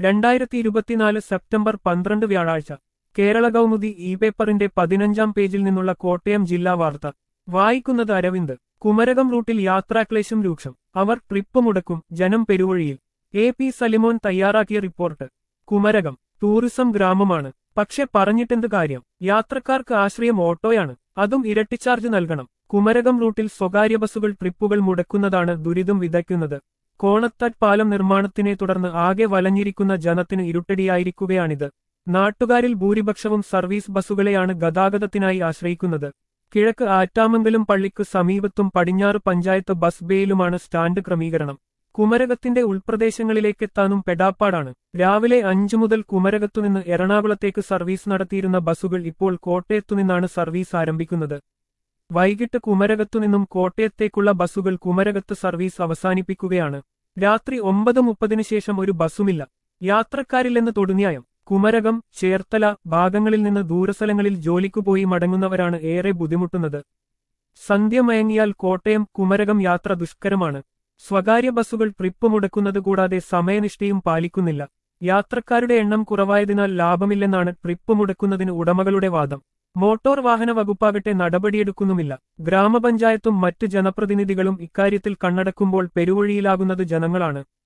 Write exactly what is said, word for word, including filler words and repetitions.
രണ്ടായിരത്തി ഇരുപത്തിനാല് സെപ്റ്റംബർ പന്ത്രണ്ട് വ്യാഴാഴ്ച കേരള കൗമുദി ഇ പേപ്പറിന്റെ പതിനഞ്ചാം പേജിൽ നിന്നുള്ള കോട്ടയം ജില്ലാ വാർത്ത വായിക്കുന്നത് അരവിന്ദ്. കുമരകം റൂട്ടിൽ യാത്രാക്ലേശം രൂക്ഷം, അവർ ട്രിപ്പ് മുടക്കും, ജനം പെരുവഴിയിൽ. എ പി സലിമോൻ തയ്യാറാക്കിയ റിപ്പോർട്ട്. കുമരകം ടൂറിസം ഗ്രാമമാണ്, പക്ഷെ പറഞ്ഞിട്ടെന്ത് കാര്യം? യാത്രക്കാർക്ക് ആശ്രയം ഓട്ടോയാണ്, അതും ഇരട്ടി ചാർജ് നൽകണം. കുമരകം റൂട്ടിൽ സ്വകാര്യ ബസ്സുകൾ ട്രിപ്പുകൾ മുടക്കുന്നതാണ് ദുരിതം വിതയ്ക്കുന്നത്. കോണത്താറ്റ് പാലം നിർമ്മാണത്തിനെ തുടർന്ന് ആകെ വലഞ്ഞിരിക്കുന്ന ജനത്തിന് ഇരുട്ടടിയായിരിക്കുകയാണിത്. നാട്ടുകാരിൽ ഭൂരിപക്ഷവും സർവീസ് ബസ്സുകളെയാണ് ഗതാഗതത്തിനായി ആശ്രയിക്കുന്നത്. കിഴക്ക് ആറ്റാമംഗലം പള്ളിക്ക് സമീപത്തും പടിഞ്ഞാറ് പഞ്ചായത്ത് ബസ് ബേയിലുമാണ് സ്റ്റാൻഡ് ക്രമീകരണം. കുമരകത്തിന്റെ ഉൾപ്രദേശങ്ങളിലേക്കെത്താനും പെടാപ്പാടാണ്. രാവിലെ അഞ്ചു മുതൽ കുമരകത്തുനിന്ന് എറണാകുളത്തേക്ക് സർവീസ് നടത്തിയിരുന്ന ബസ്സുകൾ ഇപ്പോൾ കോട്ടയത്തുനിന്നാണ് സർവീസ് ആരംഭിക്കുന്നത്. വൈകിട്ട് കുമരകത്തുനിന്നും കോട്ടയത്തേക്കുള്ള ബസ്സുകൾ കുമരകത്ത് സർവീസ് അവസാനിപ്പിക്കുകയാണ്. രാത്രി ഒമ്പത് മുപ്പതിന് ശേഷം ഒരു ബസ്സുമില്ല. യാത്രക്കാരില്ലെന്ന് തൊടുന്യായം. കുമരകം, ചേർത്തല ഭാഗങ്ങളിൽ നിന്ന് ദൂരസ്ഥലങ്ങളിൽ ജോലിക്കുപോയി മടങ്ങുന്നവരാണ് ഏറെ ബുദ്ധിമുട്ടുന്നത്. സന്ധ്യ മയങ്ങിയാൽ കോട്ടയം കുമരകം യാത്ര ദുഷ്കരമാണ്. സ്വകാര്യ ബസ്സുകൾ ട്രിപ്പ് മുടക്കുന്നത് കൂടാതെ സമയനിഷ്ഠയും പാലിക്കുന്നില്ല. യാത്രക്കാരുടെ എണ്ണം കുറവായതിനാൽ ലാഭമില്ലെന്നാണ് ട്രിപ്പ് മുടക്കുന്നതിന് ഉടമകളുടെ വാദം. മോട്ടോർ വാഹന വകുപ്പാകട്ടെ നടപടിയെടുക്കുന്നുമില്ല. ഗ്രാമപഞ്ചായത്തും മറ്റ് ജനപ്രതിനിധികളും ഇക്കാര്യത്തിൽ കണ്ണടക്കുമ്പോൾ പെരുവഴിയിലാകുന്നത് ജനങ്ങളാണ്.